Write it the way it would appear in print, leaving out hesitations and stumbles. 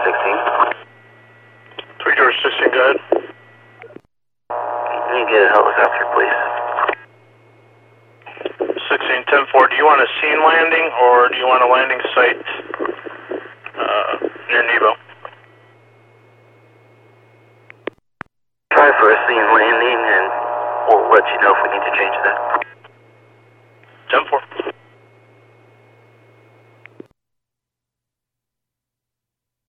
16. 3 George 16, go ahead. Can you get a helicopter, please? 16-10-4, do you want a scene landing or do you want a landing site near Nebo? Try for a scene landing and we'll let you know if we need to change that. 10-4.